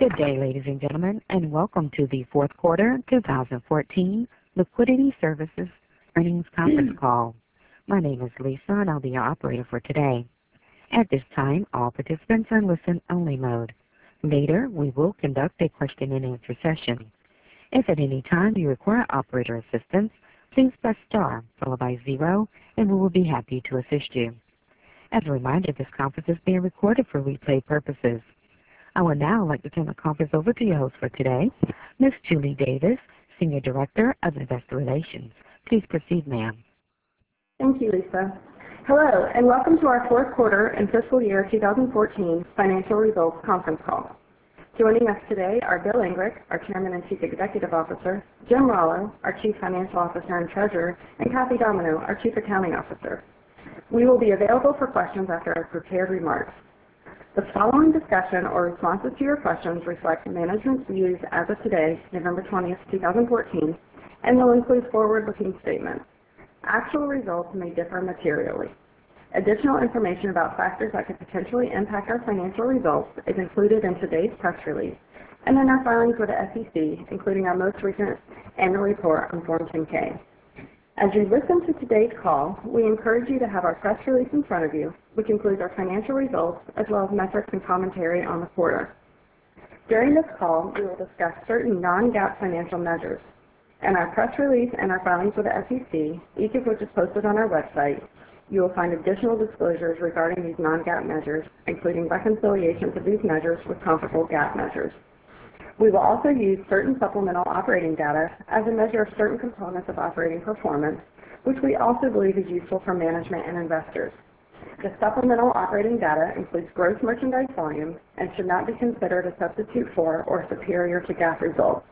Good day, ladies and gentlemen, and welcome to the fourth quarter 2014 Liquidity Services Earnings Conference Call. My name is Lisa, and I'll be your operator for today. At this time, all participants are in listen-only mode. Later, we will conduct a question-and-answer session. If at any time you require operator assistance, please press star followed by 0, and we will be happy to assist you. As a reminder, this conference is being recorded for replay purposes. I would now like to turn the conference over to your host for today, Ms. Julie Davis, Senior Director of Investor Relations. Please proceed, ma'am. Thank you, Lisa. Hello, and welcome to our fourth quarter and fiscal year 2014 financial results conference call. Joining us today are Bill Angrick, our Chairman and Chief Executive Officer, Jim Rallo, our Chief Financial Officer and Treasurer, and Kathy Domino, our Chief Accounting Officer. We will be available for questions after our prepared remarks. The following discussion or responses to your questions reflect management's views as of today, November 20th, 2014, and will include forward-looking statements. Actual results may differ materially. Additional information about factors that could potentially impact our financial results is included in today's press release and in our filings with the SEC, including our most recent annual report on Form 10-K. As you listen to today's call, we encourage you to have our press release in front of you, which includes our financial results as well as metrics and commentary on the quarter. During this call, we will discuss certain non-GAAP financial measures. In our press release and our filings with the SEC, each of which is posted on our website, you will find additional disclosures regarding these non-GAAP measures, including reconciliations of these measures with comparable GAAP measures. We will also use certain supplemental operating data as a measure of certain components of operating performance, which we also believe is useful for management and investors. The supplemental operating data includes gross merchandise volume and should not be considered a substitute for or superior to GAAP results.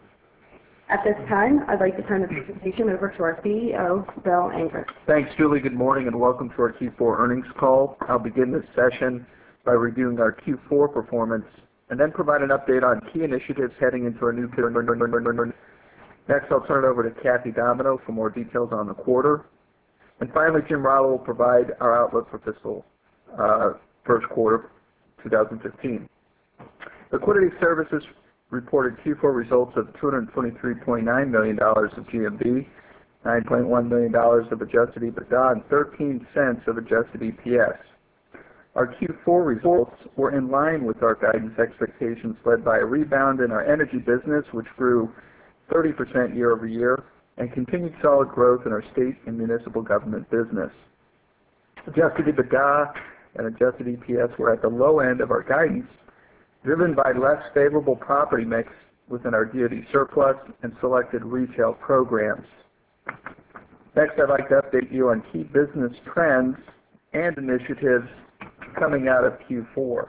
At this time, I'd like to turn the presentation over to our CEO, Bill Angrick. Thanks, Julie. Good morning and welcome to our Q4 earnings call. I'll begin this session by reviewing our Q4 performance and then provide an update on key initiatives heading into our new period. Next, I'll turn it over to Kathy Domino for more details on the quarter. And finally, Jim Rallo will provide our outlook for fiscal first quarter 2015. Liquidity Services reported Q4 results of $223.9 million of GMV, $9.1 million of adjusted EBITDA, and 13 cents of adjusted EPS. Our Q4 results were in line with our guidance expectations, led by a rebound in our energy business, which grew 30% year over year, and continued solid growth in our state and municipal government business. Adjusted EBITDA and adjusted EPS were at the low end of our guidance, driven by less favorable property mix within our DoD surplus and selected retail programs. Next, I'd like to update you on key business trends and initiatives coming out of Q4.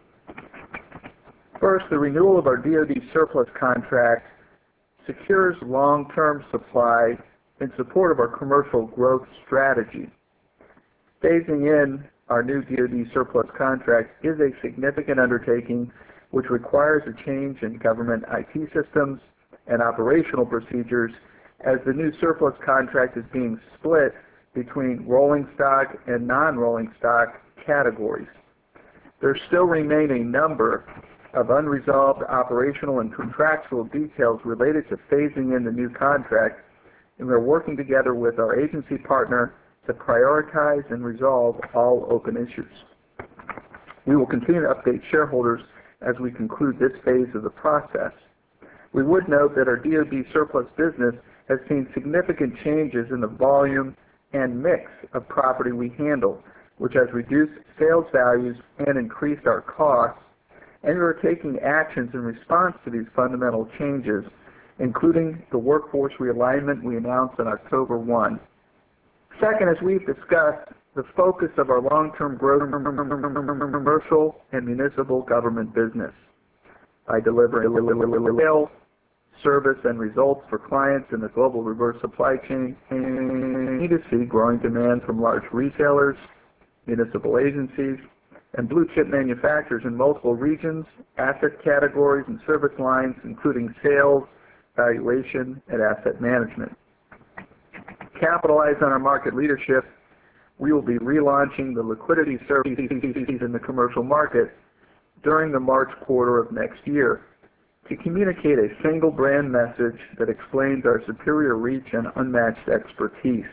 First, the renewal of our DoD surplus contract secures long-term supply in support of our commercial growth strategy. Phasing in our new DoD surplus contract is a significant undertaking which requires a change in government IT systems and operational procedures, as the new surplus contract is being split between rolling stock and non-rolling stock categories. There still remain a number of unresolved operational and contractual details related to phasing in the new contract, and we're working together with our agency partner to prioritize and resolve all open issues. We will continue to update shareholders as we conclude this phase of the process. We would note that our DoD surplus business has seen significant changes in the volume and mix of property we handle, which has reduced sales values and increased our costs, and we are taking actions in response to these fundamental changes, including the workforce realignment we announced on October 1. Second, as we've discussed, the focus of our long-term growth commercial and municipal government business by delivering sales, service, and results for clients in the global reverse supply chain. We continue to see growing demand from large retailers, municipal agencies, and blue-chip manufacturers in multiple regions, asset categories, and service lines, including sales, valuation, and asset management. Capitalize on our market leadership, we will be relaunching the liquidity services in the commercial market during the March quarter of next year. to communicate a single brand message that explains our superior reach and unmatched expertise.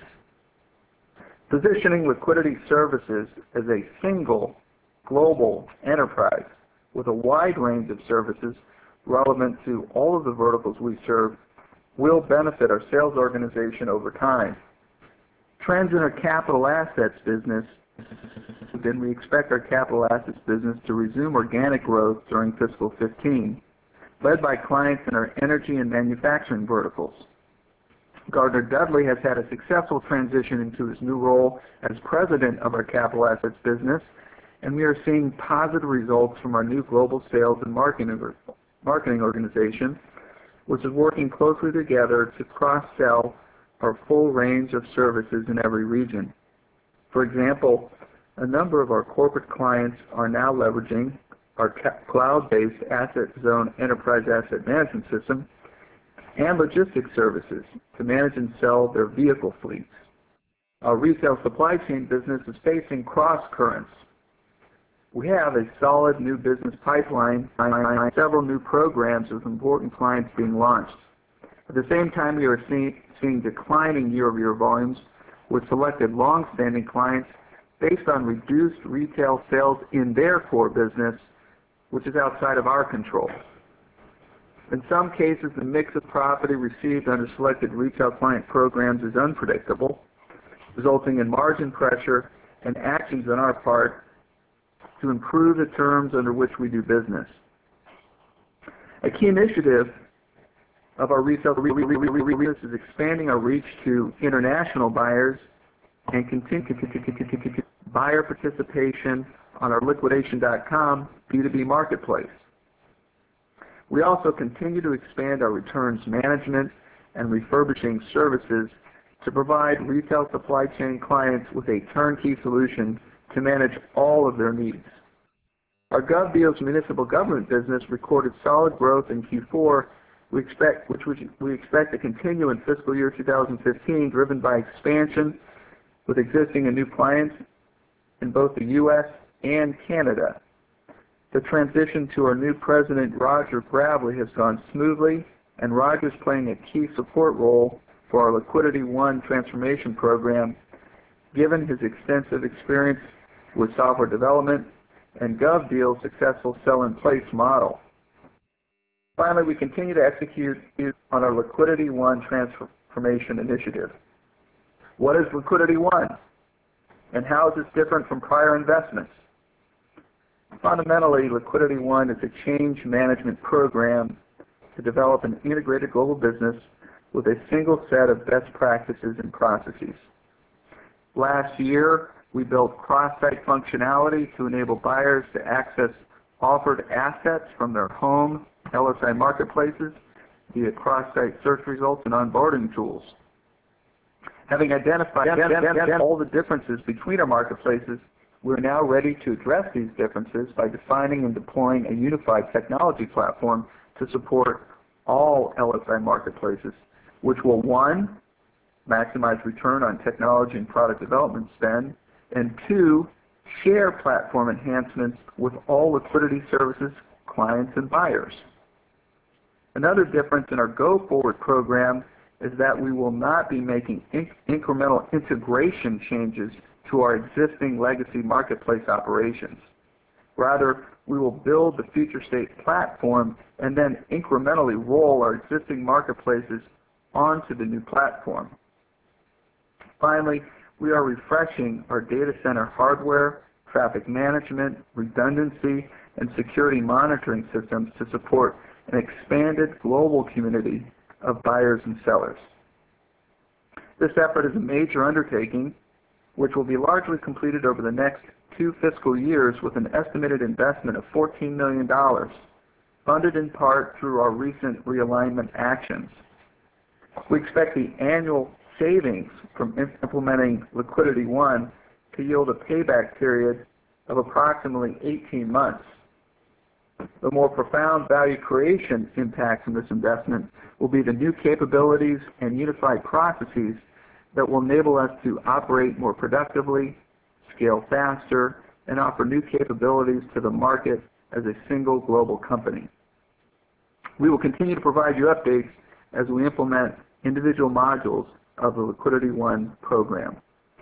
Positioning Liquidity Services as a single global enterprise with a wide range of services relevant to all of the verticals we serve will benefit our sales organization over time. Trends in our capital assets business, then we expect our capital assets business to resume organic growth during fiscal 15, led by clients in our energy and manufacturing verticals. Gardner Dudley has had a successful transition into his new role as president of our capital assets business, and we are seeing positive results from our new global sales and marketing organization, which is working closely together to cross-sell our full range of services in every region. For example, a number of our corporate clients are now leveraging our cloud-based Asset Zone enterprise asset management system and logistics services to manage and sell their vehicle fleets. Our retail supply chain business is facing cross currents. We have a solid new business pipeline and several new programs with important clients being launched. At the same time, we are seeing declining year-over-year volumes with selected long-standing clients based on reduced retail sales in their core business, which is outside of our control. In some cases, the mix of property received under selected retail client programs is unpredictable, resulting in margin pressure and actions on our part to improve the terms under which we do business. A key initiative of our retail business is expanding our reach to international buyers and continue buyer participation on our liquidation.com B2B marketplace. We also continue to expand our returns management and refurbishing services to provide retail supply chain clients with a turnkey solution to manage all of their needs. Our GovDeals municipal government business recorded solid growth in Q4, which we expect to continue in fiscal year 2015, driven by expansion with existing and new clients in both the U.S. and Canada. The transition to our new president, Roger Gravely, has gone smoothly, and Roger is playing a key support role for our Liquidity One transformation program, given his extensive experience with software development and GovDeal's successful sell-in-place model. Finally, we continue to execute on our Liquidity One transformation initiative. What is Liquidity One, and how is this different from prior investments? Fundamentally, Liquidity One is a change management program to develop an integrated global business with a single set of best practices and processes. Last year, we built cross-site functionality to enable buyers to access offered assets from their home LSI marketplaces via cross-site search results and onboarding tools. Having identified all the differences between our marketplaces, we're now ready to address these differences by defining and deploying a unified technology platform to support all LSI marketplaces, which will, 1, maximize return on technology and product development spend, and 2, share platform enhancements with all liquidity services, clients, and buyers. Another difference in our go-forward program is that we will not be making incremental integration changes to our existing legacy marketplace operations. Rather, we will build the future state platform and then incrementally roll our existing marketplaces onto the new platform. Finally, we are refreshing our data center hardware, traffic management, redundancy, and security monitoring systems to support an expanded global community of buyers and sellers. This effort is a major undertaking which will be largely completed over the next 2 fiscal years with an estimated investment of $14 million, funded in part through our recent realignment actions. We expect the annual savings from implementing Liquidity One to yield a payback period of approximately 18 months. The more profound value creation impact from this investment will be the new capabilities and unified processes that will enable us to operate more productively, scale faster, and offer new capabilities to the market as a single global company. We will continue to provide you updates as we implement individual modules of the LiquidityOne program.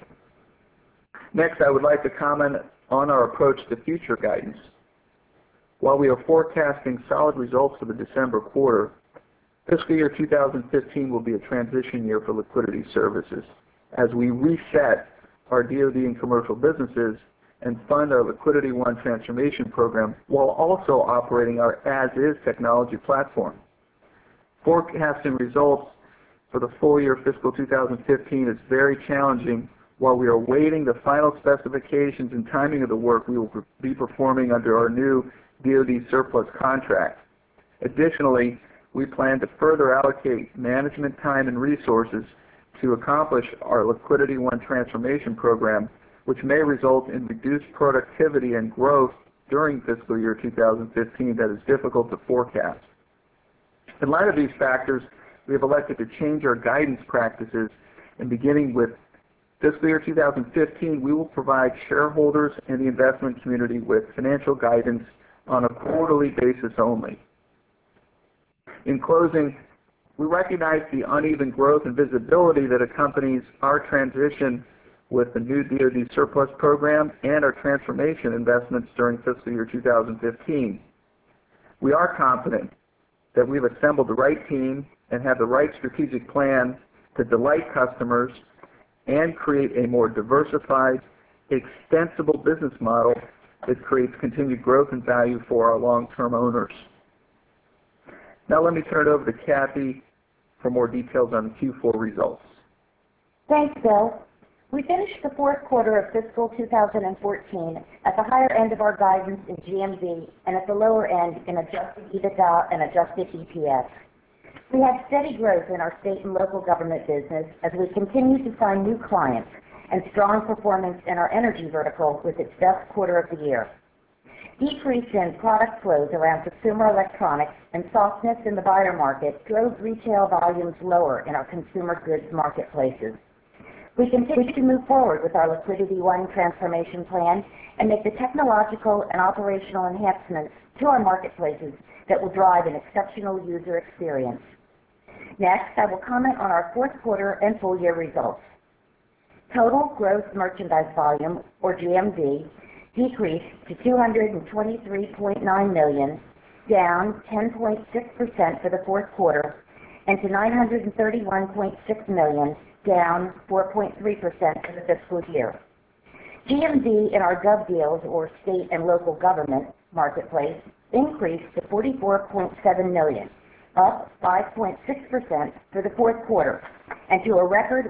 Next, I would like to comment on our approach to future guidance. While we are forecasting solid results for the December quarter, fiscal year 2015 will be a transition year for Liquidity Services as we reset our DoD and commercial businesses and fund our LiquidityOne transformation program while also operating our as-is technology platform. Forecasting results for the full year fiscal 2015 is very challenging while we are awaiting the final specifications and timing of the work we will be performing under our new DoD surplus contract. Additionally, we plan to further allocate management time and resources to accomplish our LiquidityOne transformation program, which may result in reduced productivity and growth during fiscal year 2015 that is difficult to forecast. In light of these factors, we have elected to change our guidance practices, and beginning with fiscal year 2015, we will provide shareholders and the investment community with financial guidance on a quarterly basis only. In closing, we recognize the uneven growth and visibility that accompanies our transition with the new DoD surplus program and our transformation investments during fiscal year 2015. We are confident that we've assembled the right team and have the right strategic plan to delight customers and create a more diversified, extensible business model that creates continued growth and value for our long-term owners. Now let me turn it over to Kathy for more details on the Q4 results. Thanks, Bill. We finished the fourth quarter of fiscal 2014 at the higher end of our guidance in GMV and at the lower end in adjusted EBITDA and adjusted EPS. We had steady growth in our state and local government business as we continue to sign new clients and strong performance in our energy vertical with its best quarter of the year. Decrease in product flows around consumer electronics and softness in the buyer market drove retail volumes lower in our consumer goods marketplaces. We continue to move forward with our LiquidityOne transformation plan and make the technological and operational enhancements to our marketplaces that will drive an exceptional user experience. Next, I will comment on our fourth quarter and full year results. Total gross merchandise volume, or GMV, decreased to $223.9 million, down 10.6% for the fourth quarter, and to $931.6 million, down 4.3% for the fiscal year. GMV in our GovDeals, or state and local government marketplace, increased to $44.7 million, up 5.6% for the fourth quarter, and to a record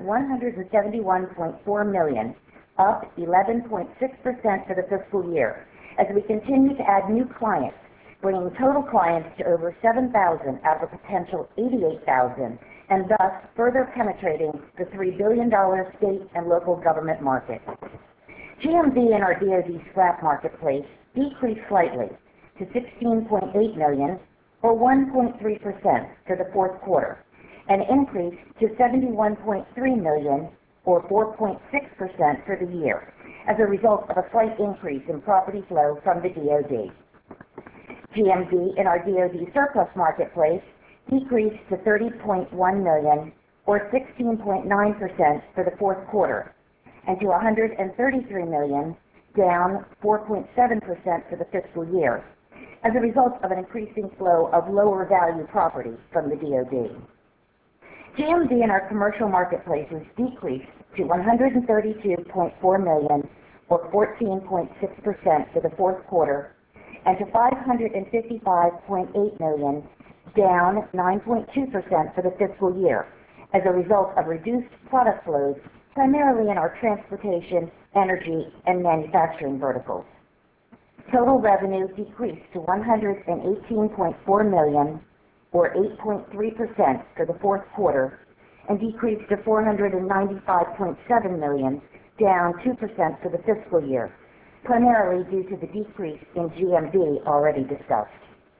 $171.4 million, up 11.6% for the fiscal year, as we continue to add new clients, bringing total clients to over 7,000 out of a potential 88,000, and thus further penetrating the $3 billion state and local government market. GMV in our DoD SLAP marketplace decreased slightly to $16.8 million, or 1.3% for the fourth quarter, and increased to $71.3 million, or 4.6% for the year, as a result of a slight increase in property flow from the DoD. GMV in our DoD surplus marketplace decreased to $30.1 million, or 16.9% for the fourth quarter, and to $133 million, down 4.7% for the fiscal year, as a result of an increasing flow of lower value property from the DoD. GMV in our commercial marketplaces decreased to $132.4 million, or 14.6% for the fourth quarter, and to $555.8 million, down 9.2% for the fiscal year, as a result of reduced product flows primarily in our transportation, energy, and manufacturing verticals. Total revenue decreased to $118.4 million, or 8.3% for the fourth quarter, and decreased to $495.7 million, down 2% for the fiscal year, primarily due to the decrease in GMV already discussed.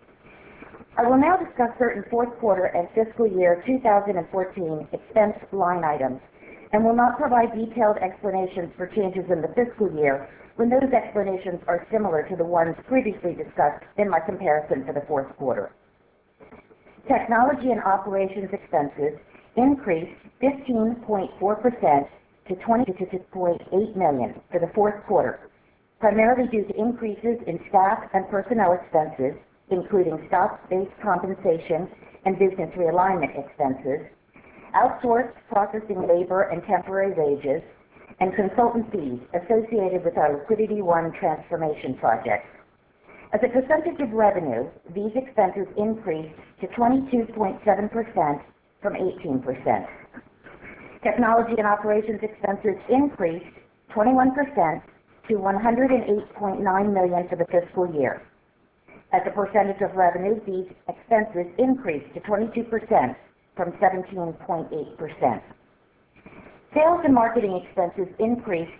I will now discuss certain fourth quarter and fiscal year 2014 expense line items, and will not provide detailed explanations for changes in the fiscal year when those explanations are similar to the ones previously discussed in my comparison for the fourth quarter. Technology and operations expenses increased 15.4% to $22.8 million for the fourth quarter, primarily due to increases in staff and personnel expenses, including stock-based compensation and business realignment expenses, outsourced processing labor and temporary wages, and consultant fees associated with our Liquidity One transformation project. As a percentage of revenue, these expenses increased to 22.7% from 18%. Technology and operations expenses increased 21% to $108.9 million for the fiscal year. As a percentage of revenue, these expenses increased to 22% from 17.8%. Sales and marketing expenses increased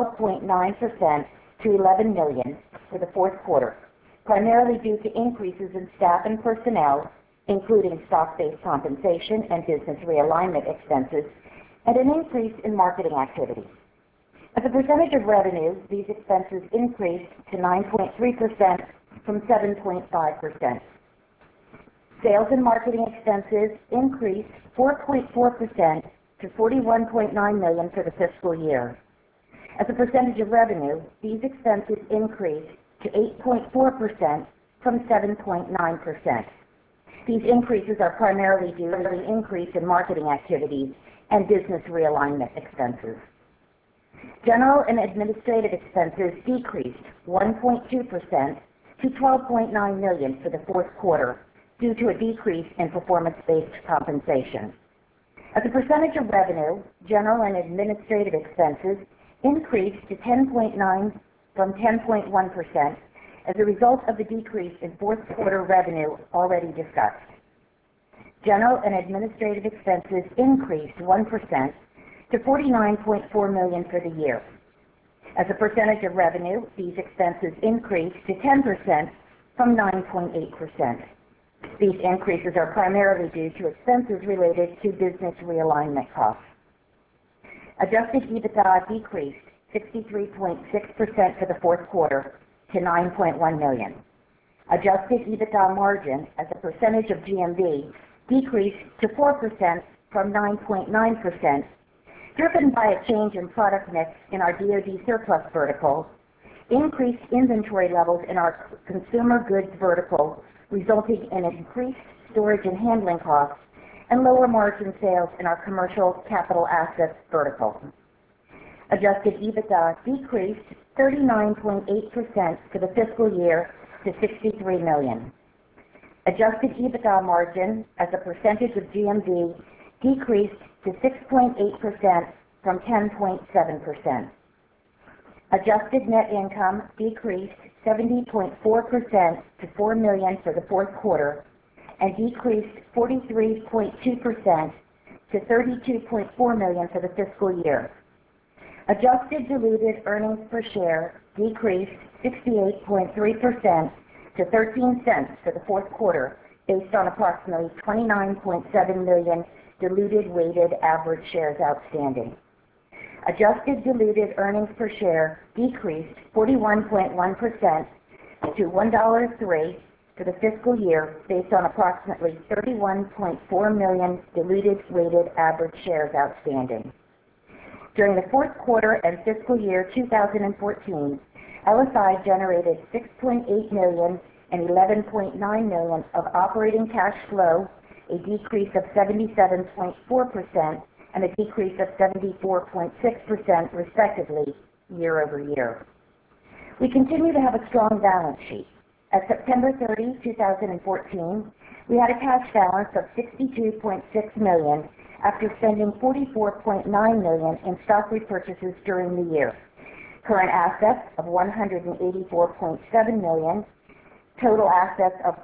12.9% to $11 million for the fourth quarter, primarily due to increases in staff and personnel, including stock-based compensation and business realignment expenses, and an increase in marketing activities. As a percentage of revenue, these expenses increased to 9.3% from 7.5%. Sales and marketing expenses increased 4.4% to $41.9 million for the fiscal year. As a percentage of revenue, these expenses increased to 8.4% from 7.9%. These increases are primarily due to the increase in marketing activities and business realignment expenses. General and administrative expenses decreased 1.2% to $12.9 million for the fourth quarter due to a decrease in performance-based compensation. As a percentage of revenue, general and administrative expenses increased to 10.9% from 10.1% as a result of the decrease in fourth quarter revenue already discussed. General and administrative expenses increased 1% to $49.4 million for the year. As a percentage of revenue, these expenses increased to 10% from 9.8%. These increases are primarily due to expenses related to business realignment costs. Adjusted EBITDA decreased 63.6% for the fourth quarter to $9.1 million. Adjusted EBITDA margin as a percentage of GMV decreased to 4% from 9.9%, driven by a change in product mix in our DoD surplus vertical, increased inventory levels in our consumer goods vertical, resulting in increased storage and handling costs, and lower margin sales in our commercial capital assets vertical. Adjusted EBITDA decreased 39.8% for the fiscal year to $63 million. Adjusted EBITDA margin as a percentage of GMV decreased to 6.8% from 10.7%. Adjusted net income decreased 70.4% to $4 million for the fourth quarter and decreased 43.2% to $32.4 million for the fiscal year. Adjusted diluted earnings per share decreased 68.3% to 13 cents for the fourth quarter, based on approximately 29.7 million diluted weighted average shares outstanding. Adjusted diluted earnings per share decreased 41.1% to $1.03 for the fiscal year, based on approximately 31.4 million diluted weighted average shares outstanding. During the fourth quarter and fiscal year 2014, LSI generated $6.8 million and $11.9 million of operating cash flow, a decrease of 77.4% and a decrease of 74.6% respectively year over year. We continue to have a strong balance sheet. At September 30, 2014, we had a cash balance of $62.6 million after spending $44.9 million in stock repurchases during the year. Current assets of $184.7 million, total assets of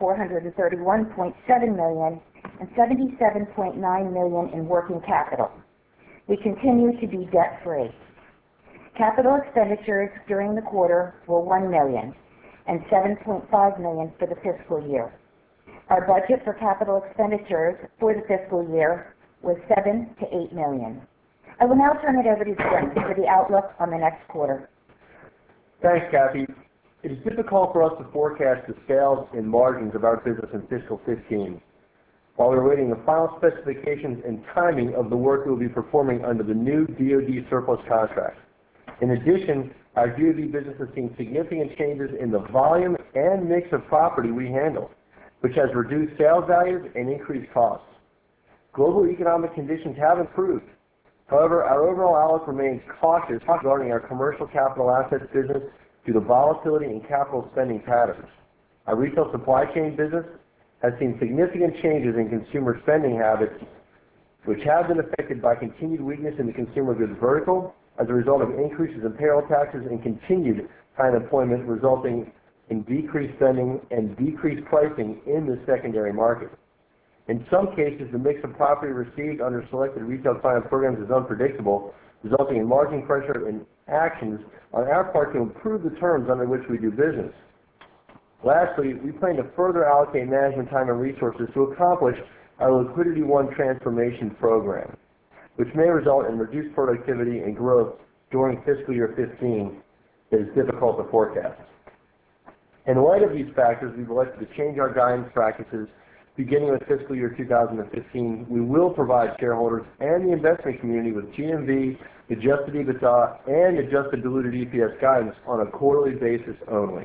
$431.7 million, and $77.9 million in working capital. We continue to be debt-free. Capital expenditures during the quarter were $1 million and $7.5 million for the fiscal year. Our budget for capital expenditures for the fiscal year was $7 to $8 million. I will now turn it over to Jim for the outlook on the next quarter. Thanks, Kathy. It is difficult for us to forecast the sales and margins of our business in fiscal 15. while we're awaiting the final specifications and timing of the work we will be performing under the new DoD surplus contract. In addition, our DoD business has seen significant changes in the volume and mix of property we handle, which has reduced sales values and increased costs. Global economic conditions have improved. However, our overall outlook remains cautious regarding our commercial capital assets business due to volatility in capital spending patterns. Our retail supply chain business has seen significant changes in consumer spending habits, which have been affected by continued weakness in the consumer goods vertical as a result of increases in payroll taxes and continued high unemployment, resulting in decreased spending and decreased pricing in the secondary market. In some cases, the mix of property received under selected retail client programs is unpredictable, resulting in margin pressure and actions on our part to improve the terms under which we do business. Lastly, we plan to further allocate management time and resources to accomplish our Liquidity One transformation program, which may result in reduced productivity and growth during fiscal year 15 that is difficult to forecast. In light of these factors, we've elected to change our guidance practices. Beginning with fiscal year 2015, we will provide shareholders and the investment community with GMV, adjusted EBITDA, and adjusted diluted EPS guidance on a quarterly basis only.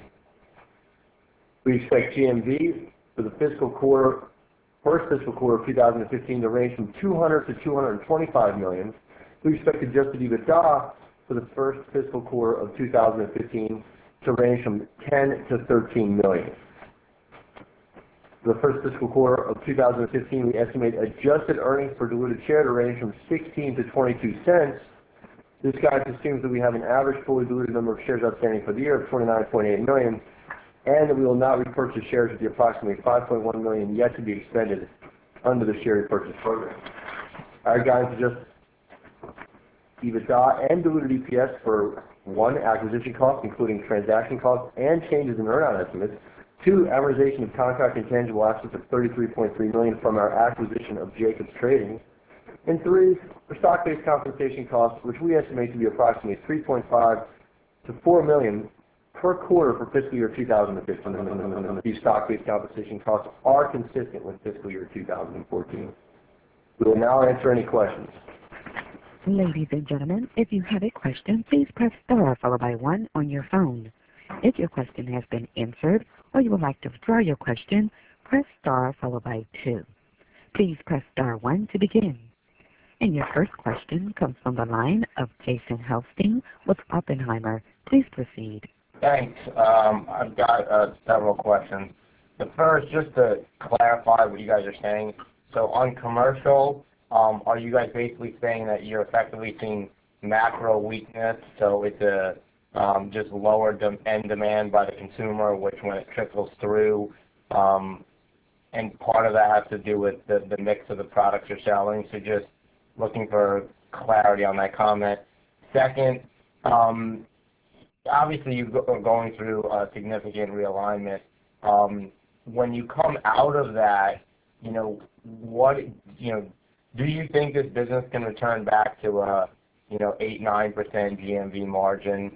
We expect GMV for the first fiscal quarter of 2015 to range from $200 to $225 million. We expect adjusted EBITDA for the first fiscal quarter of 2015 to range from $10 to $13 million. For the first fiscal quarter of 2015, we estimate adjusted earnings per diluted share to range from 16 to 22 cents. This guidance assumes that we have an average fully diluted number of shares outstanding for the year of 29.8 million, and that we will not repurchase shares of the approximately 5.1 million yet to be expended under the share repurchase program. Our guidance adjusts EBITDA and diluted EPS for 1, acquisition costs, including transaction costs and changes in earn-out estimates, 2, amortization of contract intangible assets of $33.3 million from our acquisition of Jacobs Trading, and 3, for stock-based compensation costs, which we estimate to be approximately $3.5 to $4 million per quarter for fiscal year 2015. These stock-based compensation costs are consistent with fiscal year 2014. We will now answer any questions. Ladies and gentlemen, if you have a question, please press star followed by 1 on your phone. If your question has been answered or you would like to withdraw your question, press star followed by 2. Please press star 1 to begin. And your first question comes from the line of Jason Helfstein with Oppenheimer. Please proceed. Thanks. I've got several questions. The first, just to clarify what you guys are saying. So on commercial, are you guys basically saying that you're effectively seeing macro weakness, so it's a just lower end demand by the consumer, which when it trickles through, and part of that has to do with the mix of the products you're selling, so just looking for clarity on that comment. Second, obviously you're going through a significant realignment. When you come out of that, do you think this business can return back to a 8-9% GMV margin,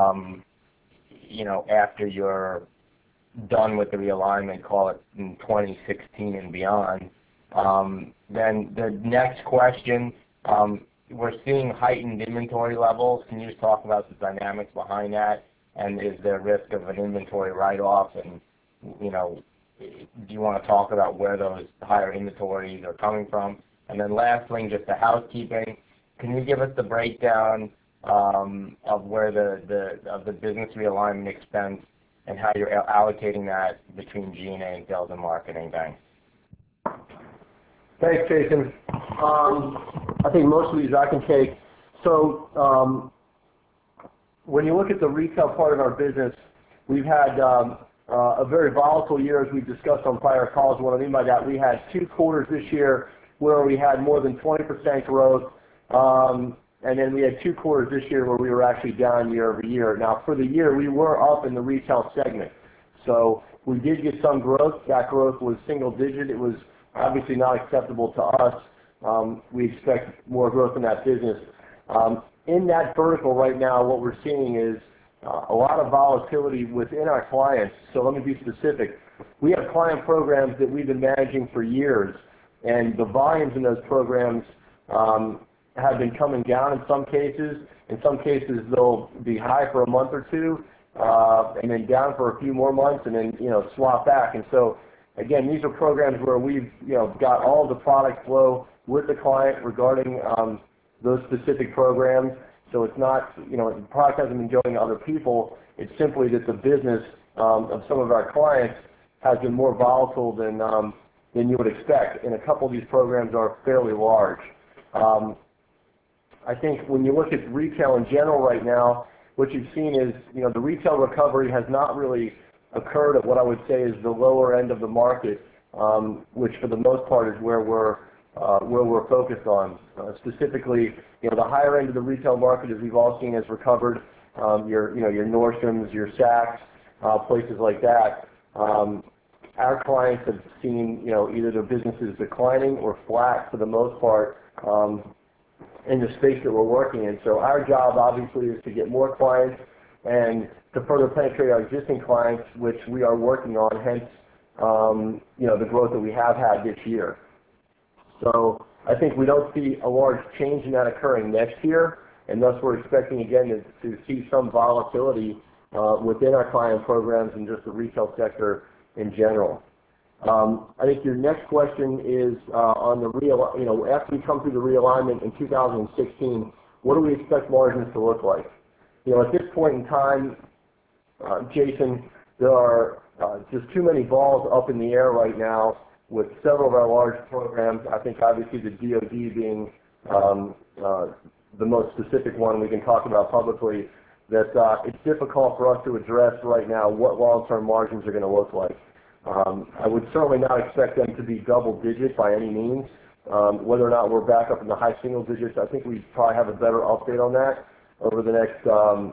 after you're done with the realignment, call it in 2016 and beyond? Then the next question, we're seeing heightened inventory levels. Can you just talk about the dynamics behind that? And is there risk of an inventory write-off? And, do you want to talk about where those higher inventories are coming from? And then lastly, just the housekeeping, can you give us the breakdown of where the business realignment expense and how you're allocating that between G&A and sales and marketing? Thanks. Thanks, Jason. I think most of these I can take. So when you look at the retail part of our business, we've had a very volatile year, as we've discussed on prior calls. What I mean by that, we had 2 quarters this year where we had more than 20% growth, and then we had 2 quarters this year where we were actually down year over year. Now, for the year, we were up in the retail segment. So we did get some growth. That growth was single digit. It was obviously not acceptable to us. We expect more growth in that business. In that vertical right now, what we're seeing is a lot of volatility within our clients. So let me be specific. We have client programs that we've been managing for years and the volumes in those programs have been coming down in some cases. In some cases, they'll be high for a month or two, and then down for a few more months, and then swap back. And so, again, these are programs where we've got all the product flow with the client regarding those specific programs. So it's not, the product hasn't been going to other people. It's simply that the business of some of our clients has been more volatile than you would expect. And a couple of these programs are fairly large. I think when you look at retail in general right now, what you've seen is, the retail recovery has not really occurred at what I would say is the lower end of the market, which for the most part is where we're focused on. Specifically, the higher end of the retail market, as we've all seen, has recovered. Your Nordstroms, your Saks, places like that. Our clients have seen, either their businesses declining or flat for the most part in the space that we're working in. So our job, obviously, is to get more clients and to further penetrate our existing clients, which we are working on. Hence, the growth that we have had this year. So I think we don't see a large change in that occurring next year, and thus we're expecting again to see some volatility within our client programs and just the retail sector in general. I think your next question is on the after we come through the realignment in 2016, what do we expect margins to look like? At this point in time, Jason, there are just too many balls up in the air right now with several of our large programs. I think obviously the DoD being the most specific one we can talk about publicly, that it's difficult for us to address right now what long-term margins are going to look like. I would certainly not expect them to be double digits by any means. Whether or not we're back up in the high single digits, I think we probably have a better update on that over the next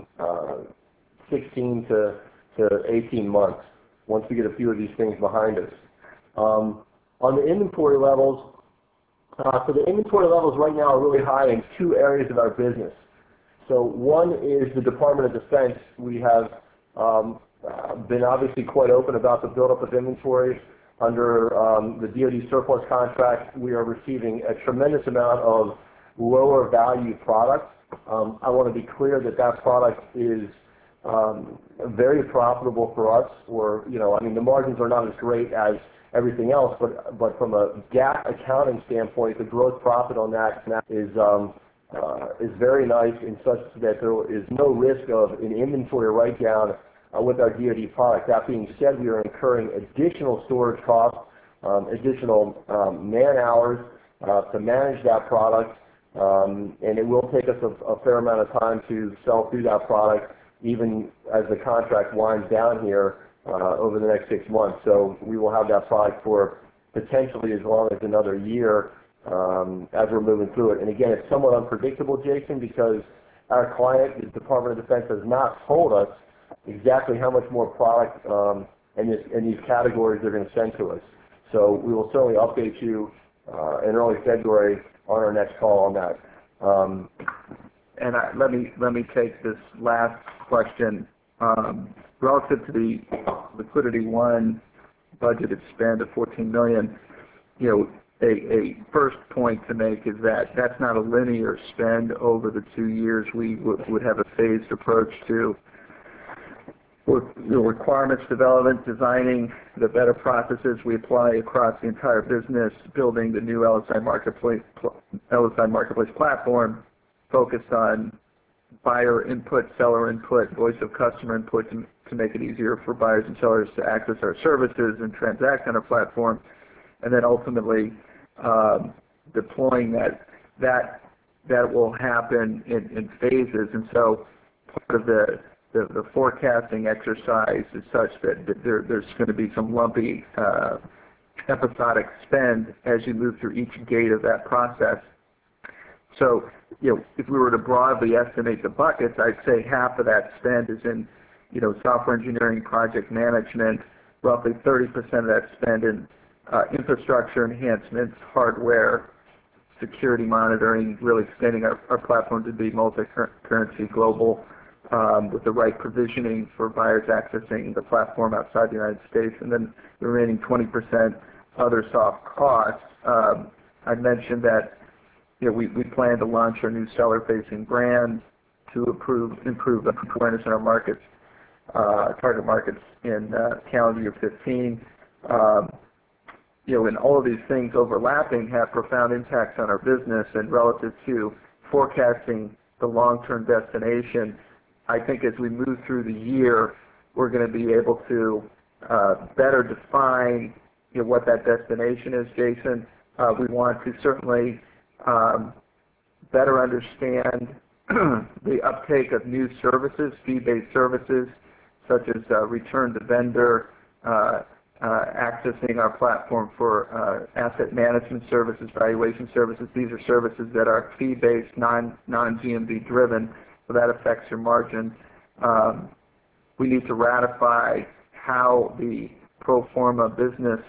16 to 18 months once we get a few of these things behind us. On the inventory levels, so the inventory levels right now are really high in two areas of our business. So one is the Department of Defense. We have been obviously quite open about the buildup of inventory. Under the DoD surplus contract, we are receiving a tremendous amount of lower value products. I want to be clear that that product is very profitable for us. The margins are not as great as everything else, but from a GAAP accounting standpoint, the gross profit on that is very nice in such that there is no risk of an inventory write-down with our DoD product. That being said, we are incurring additional storage costs, additional man hours to manage that product, and it will take us a fair amount of time to sell through that product, even as the contract winds down here over the next 6 months. So we will have that product for potentially as long as another year as we're moving through it. And again, it's somewhat unpredictable, Jason, because our client, the Department of Defense, has not told us exactly how much more product in these categories they're going to send to us. So we will certainly update you in early February on our next call on that. Let me take this last question relative to the LiquidityOne budgeted spend of $14 million. A first point to make is that that's not a linear spend over the 2 years. We would have a phased approach to requirements development, designing the better processes we apply across the entire business, building the new LSI Marketplace platform, focused on buyer input, seller input, voice of customer input to make it easier for buyers and sellers to access our services and transact on our platform, and then ultimately deploying that will happen in phases. And so part of the forecasting exercise is such that there's going to be some lumpy episodic spend as you move through each gate of that process. So, if we were to broadly estimate the buckets, I'd say half of that spend is in, software engineering, project management, roughly 30% of that spend in infrastructure enhancements, hardware, security monitoring, really extending our platform to be multi-currency global with the right provisioning for buyers accessing the platform outside the United States, and then the remaining 20% other soft costs, I mentioned that we plan to launch our new seller-facing brand to improve the awareness in our markets, target markets in calendar year 15. And all of these things overlapping have profound impacts on our business, and relative to forecasting the long-term destination, I think as we move through the year, we're going to be able to better define what that destination is, Jason. We want to certainly better understand the uptake of new services, fee-based services, such as return to vendor, accessing our platform for asset management services, valuation services. These are services that are fee-based, non-GMV driven, so that affects your margin. We need to ratify how the pro forma business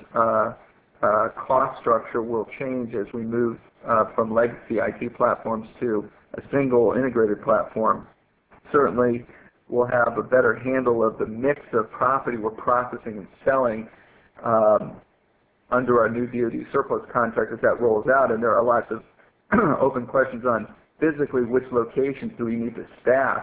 cost structure will change as we move from legacy IT platforms to a single integrated platform. Certainly, we'll have a better handle of the mix of property we're processing and selling under our new DoD surplus contract as that rolls out, and there are lots of open questions on physically which locations do we need to staff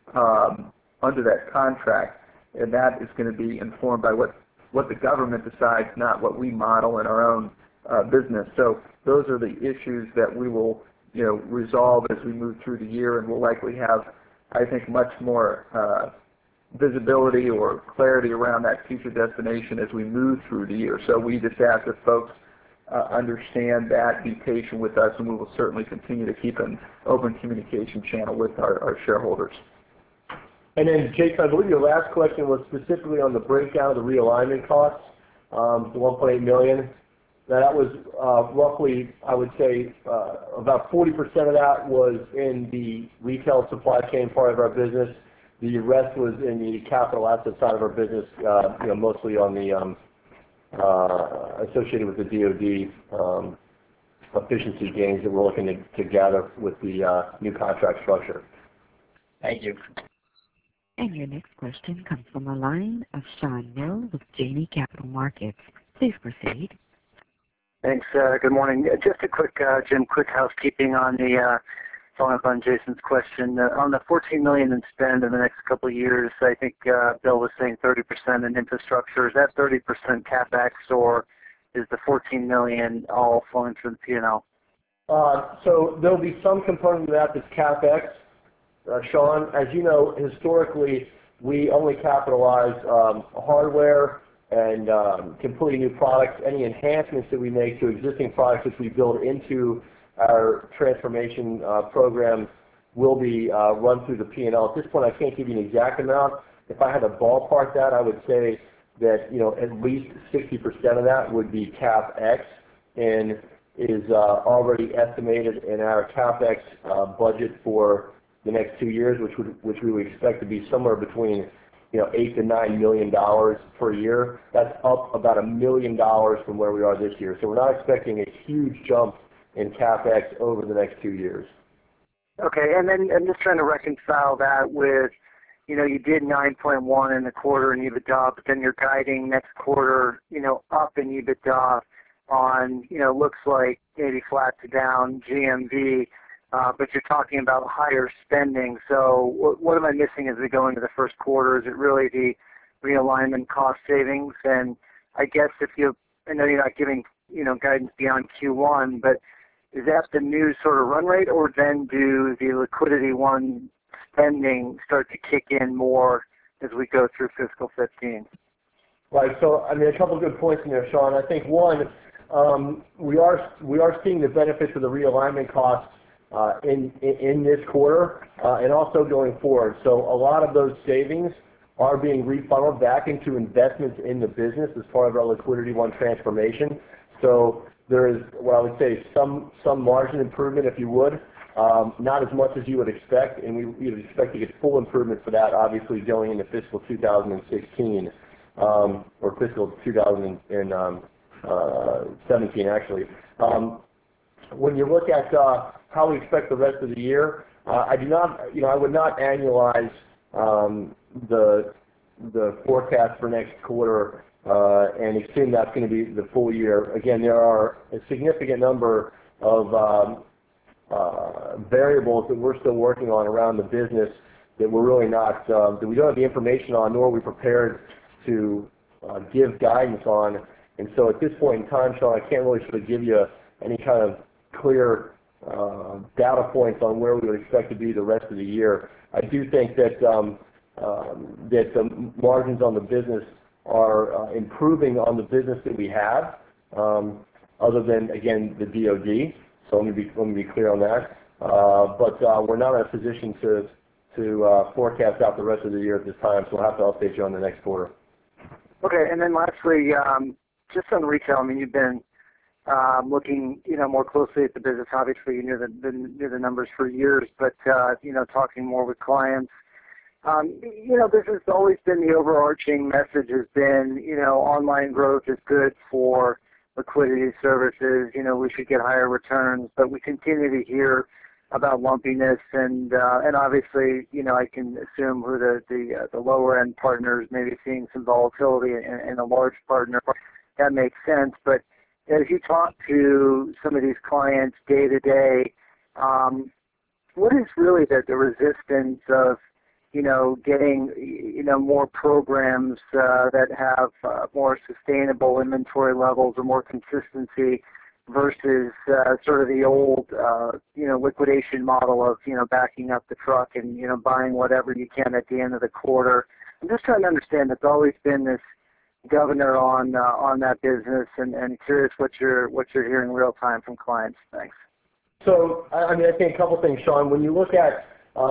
under that contract, and that is going to be informed by what the government decides, not what we model in our own business. So those are the issues that we will resolve as we move through the year, and we'll likely have, I think, much more visibility or clarity around that future destination as we move through the year. So we just ask that folks understand that, be patient with us, and we will certainly continue to keep an open communication channel with our shareholders. And then, Jason, I believe your last question was specifically on the breakdown of the realignment costs, the $1.8 million. That was roughly, I would say, about 40% of that was in the retail supply chain part of our business. The rest was in the capital asset side of our business, mostly on the associated with the DoD efficiency gains that we're looking to gather with the new contract structure. Thank you. And your next question comes from the line of Sean Mill with Janney Capital Markets. Please proceed. Thanks. Good morning. Just a quick, Jim, quick housekeeping on the following up on Jason's question. On the $14 million in spend in the next couple of years, I think Bill was saying 30% in infrastructure. Is that 30% CapEx, or is the $14 million all flowing through the P&L? So there'll be some component of that that's CapEx. Sean, as you know, historically, we only capitalize hardware and completely new products. Any enhancements that we make to existing products which we build into our transformation program will be run through the P&L. At this point, I can't give you an exact amount. If I had to ballpark that, I would say that at least 60% of that would be CapEx, and is already estimated in our CapEx budget for the next 2 years, which we would expect to be somewhere between $8 to $9 million per year. That's up about $1 million from where we are this year. So we're not expecting a huge jump in CapEx over the next 2 years. Okay, and then I'm just trying to reconcile that with, you did 9.1 in the quarter in EBITDA, but then you're guiding next quarter, up in EBITDA on, looks like maybe flat to down GMV, but you're talking about higher spending. So what am I missing as we go into the first quarter? Is it really the realignment cost savings? And I guess I know you're not giving, guidance beyond Q1, but is that the new sort of run rate, or then do the Liquidity One spending start to kick in more as we go through fiscal 15? Right. So, a couple of good points in there, Sean. I think one, we are seeing the benefits of the realignment costs in this quarter and also going forward. So a lot of those savings are being refunneled back into investments in the business as part of our Liquidity One transformation. So there is what I would say some margin improvement, if you would, not as much as you would expect, and we would expect to get full improvement for that, obviously, going into fiscal 2016 or fiscal 2017, actually. When you look at how we expect the rest of the year, I would not annualize the forecast for next quarter and assume that's going to be the full year. Again, there are a significant number of variables that we're still working on around the business that we're really not, that we don't have the information on, nor are we prepared to give guidance on. And so at this point in time, Sean, I can't really sort of give you any kind of clear data points on where we would expect to be the rest of the year. I do think that that the margins on the business are improving on the business that we have, other than, again, the DoD. So let me be clear on that. But we're not in a position to forecast out the rest of the year at this time, so we'll have to update you on the next quarter. Okay, and then lastly, just on retail, I mean, you've been looking, more closely at the business. Obviously, you knew the numbers for years, but talking more with clients. This has always been the overarching message has been, online growth is good for liquidity services. We should get higher returns, but we continue to hear about lumpiness, and obviously, I can assume who the lower end partners may be seeing some volatility in a large partner. That makes sense, but as you talk to some of these clients day to day, what is really the resistance of getting more programs that have more sustainable inventory levels or more consistency versus sort of the old liquidation model of backing up the truck and buying whatever you can at the end of the quarter? I'm just trying to understand. There's always been this governor on that business, and curious what you're hearing real time from clients. Thanks. So I think a couple things, Sean. When you look at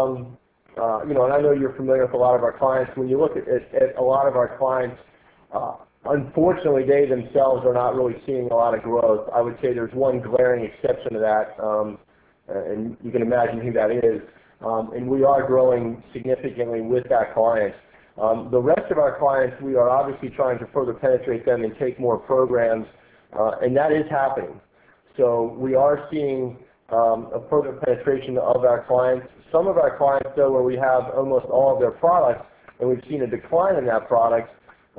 and I know you're familiar with a lot of our clients. When you look at a lot of our clients, unfortunately, they themselves are not really seeing a lot of growth. I would say there's one glaring exception to that, and you can imagine who that is. And we are growing significantly with that client. The rest of our clients, we are obviously trying to further penetrate them and take more programs, and that is happening. So we are seeing a further penetration of our clients. Some of our clients, though, where we have almost all of their products, and we've seen a decline in that product,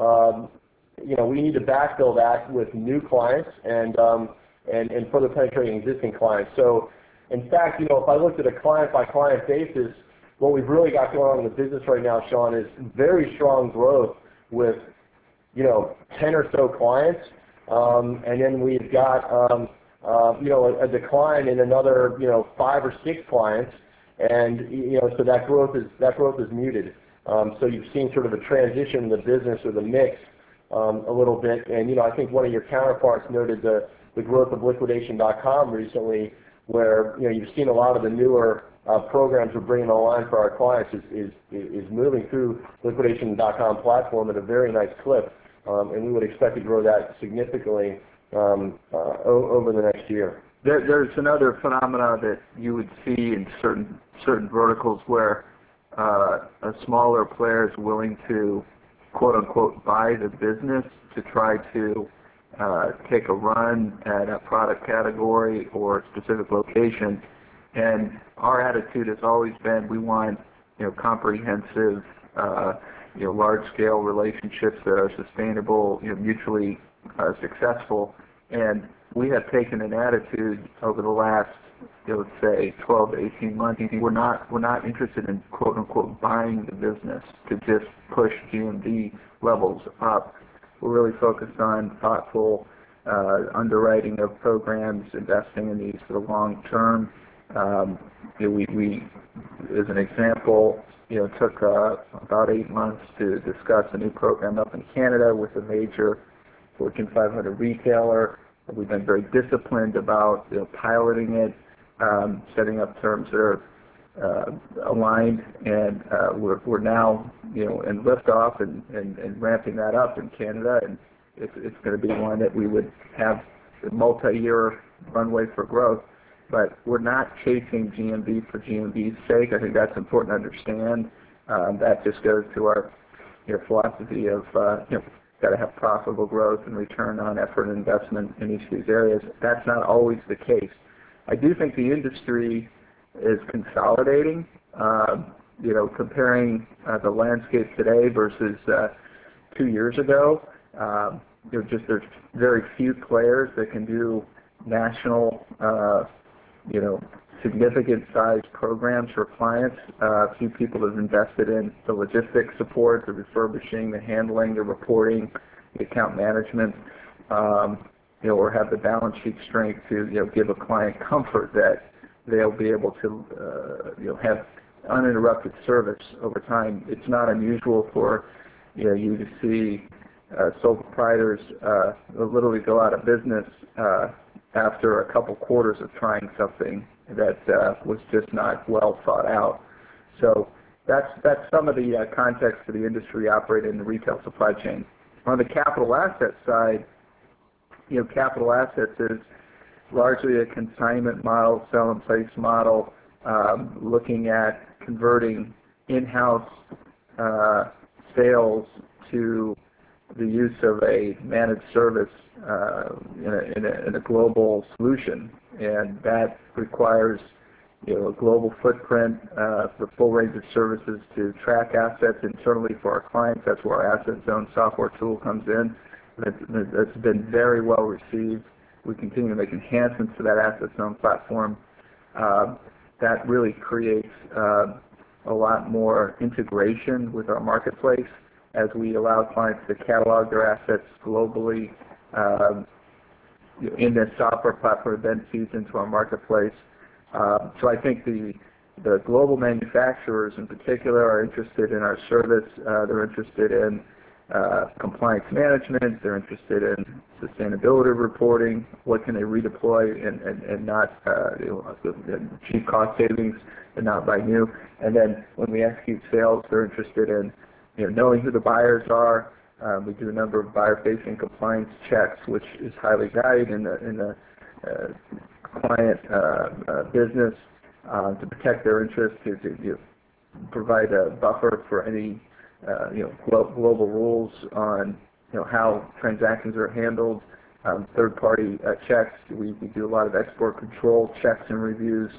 we need to backfill that with new clients and further penetrating existing clients. So, in fact, if I looked at a client-by-client basis, what we've really got going on in the business right now, Sean, is very strong growth with 10 or so clients, and then we've got a decline in another 5 or 6 clients, and so that growth is muted. So you've seen sort of a transition in the business or the mix a little bit, and I think one of your counterparts noted the growth of Liquidation.com recently, where you've seen a lot of the newer programs we're bringing online for our clients is moving through Liquidation.com platform at a very nice clip, and we would expect to grow that significantly over the next year. There's another phenomena that you would see in certain verticals where a smaller player is willing to, quote unquote, buy the business to try to take a run at a product category or a specific location. And our attitude has always been we want comprehensive, large-scale relationships that are sustainable, mutually successful. And we have taken an attitude over the last, let's say, 12 to 18 months. We're not interested in, quote unquote, buying the business to just push GMV levels up. We're really focused on thoughtful underwriting of programs, investing in these for the long term. We, as an example, took about 8 months to discuss a new program up in Canada with a major Fortune 500 retailer. We've been very disciplined about piloting it, setting up terms that are aligned, and we're now in liftoff and ramping that up in Canada, and it's going to be one that we would have a multi-year runway for growth. But we're not chasing GMV for GMV's sake. I think that's important to understand. That just goes to our philosophy of got to have profitable growth and return on effort and investment in each of these areas. That's not always the case. I do think the industry is consolidating. Comparing the landscape today versus 2 years ago, Just there's very few players that can do national, significant size programs for clients. A few people have invested in the logistics support, the refurbishing, the handling, the reporting, the account management, or have the balance sheet strength to give a client comfort that they'll be able to have uninterrupted service over time. It's not unusual for you to see sole proprietors literally go out of business after a couple quarters of trying something that was just not well thought out. So that's some of the context for the industry operating in the retail supply chain. On the capital asset side, capital assets is largely a consignment model, sell-in-place model, looking at converting in-house sales to the use of a managed service in a global solution, and that requires a global footprint for full range of services to track assets internally for our clients. That's where our Asset Zone software tool comes in. That's been very well received. We continue to make enhancements to that Asset Zone platform. That really creates a lot more integration with our marketplace as we allow clients to catalog their assets globally in this software platform, then feeds into our marketplace. So I think the global manufacturers in particular are interested in our service. They're interested in compliance management. They're interested in sustainability reporting. What can they redeploy and not achieve cost savings and not buy new? And then when we execute sales, they're interested in knowing who the buyers are. We do a number of buyer-facing compliance checks, which is highly valued in the client business to protect their interests, to provide a buffer for any global rules on how transactions are handled. Third-party checks. We do a lot of export control checks and reviews.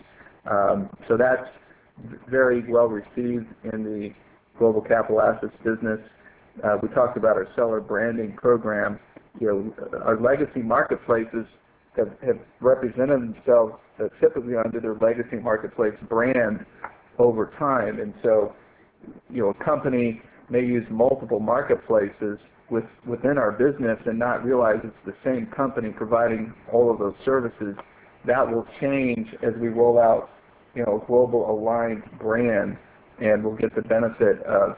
So that's very well received in the global capital assets business. We talked about our seller branding program. Our legacy marketplaces have represented themselves typically under their legacy marketplace brand over time, and so a company may use multiple marketplaces within our business and not realize it's the same company providing all of those services. That will change as we roll out a global aligned brand, and we'll get the benefit of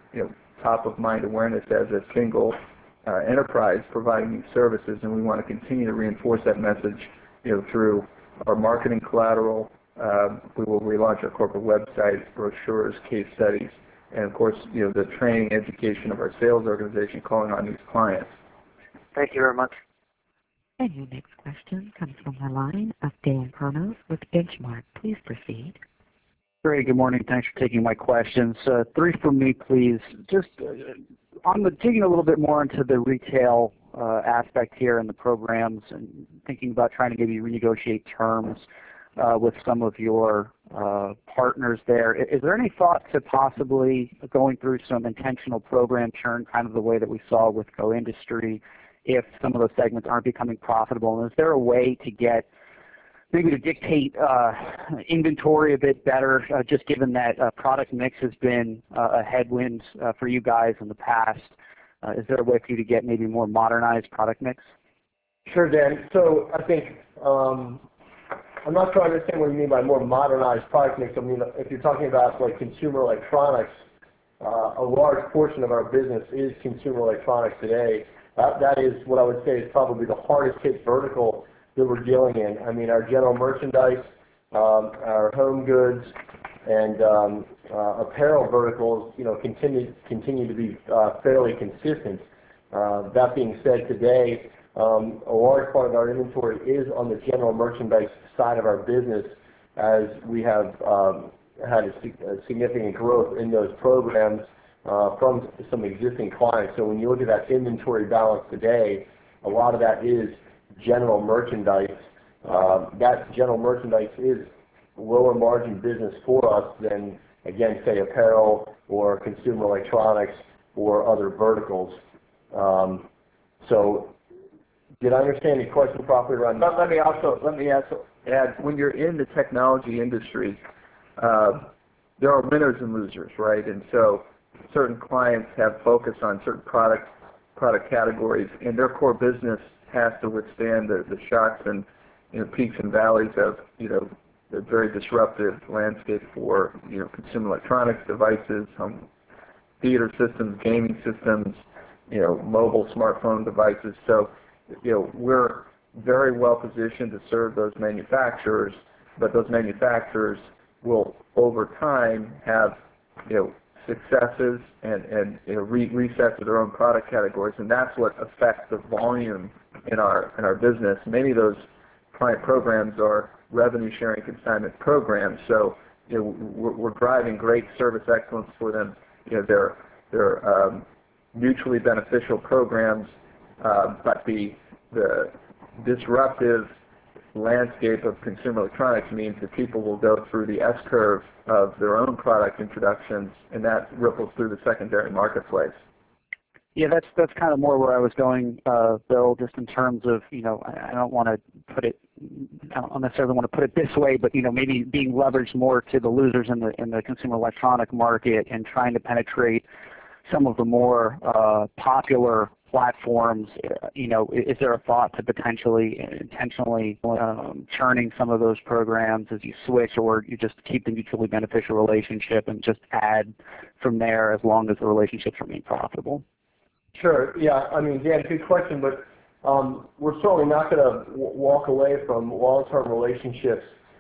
top of mind awareness as a single enterprise providing these services, and we want to continue to reinforce that message through our marketing collateral. We will relaunch our corporate website, brochures, case studies, and of course the training education of our sales organization calling on these clients. Thank you very much. And your next question comes from the line of Dan Kronos with Benchmark. Please proceed. Great. Good morning. Thanks for taking my questions. Three from me, please. Just on digging a little bit more into the retail aspect here and the programs, and thinking about trying to maybe renegotiate terms with some of your partners there. Is there any thought to possibly going through some intentional program churn, kind of the way that we saw with Go Industry, if some of those segments aren't becoming profitable? And is there a way to get maybe to dictate inventory a bit better, just given that product mix has been a headwind for you guys in the past? Is there a way for you to get maybe more modernized product mix? Sure, Dan. So I think I'm not sure I understand what you mean by more modernized product mix. I mean, if you're talking about like consumer electronics, a large portion of our business is consumer electronics today. That is what I would say is probably the hardest hit vertical that we're dealing in. I mean, our general merchandise, our home goods, and apparel verticals, continue to be fairly consistent. That being said, today a large part of our inventory is on the general merchandise side of our business, as we have had a significant growth in those programs from some existing clients. So when you look at that inventory balance today, a lot of that is general merchandise. That general merchandise is lower margin business for us than, again, say apparel or consumer electronics or other verticals. So did I understand your question properly around that? Let me also add, when you're in the technology industry, there are winners and losers, right? And so certain clients have focused on certain product categories, and their core business has to withstand the shocks and peaks and valleys of the very disruptive landscape for consumer electronics devices, home theater systems, gaming systems, mobile smartphone devices. So we're very well positioned to serve those manufacturers, but those manufacturers will over time have successes and resets of their own product categories, and that's what affects the volume in our business. Many of those client programs are revenue sharing consignment programs, so we're driving great service excellence for them. They're mutually beneficial programs, but the disruptive landscape of consumer electronics means that people will go through the S-curve of their own product introductions, and that ripples through the secondary marketplace. Yeah, that's kind of more where I was going, Bill, just in terms of, I don't want to put it, I don't necessarily want to put it this way, but, maybe being leveraged more to the losers in the consumer electronic market and trying to penetrate some of the more popular platforms. Is there a thought to potentially intentionally churning some of those programs as you switch, or you just keep the mutually beneficial relationship and just add from there as long as the relationships remain profitable? Sure. Yeah. I mean, Dan, good question, but we're certainly not going to walk away from long-term relationships.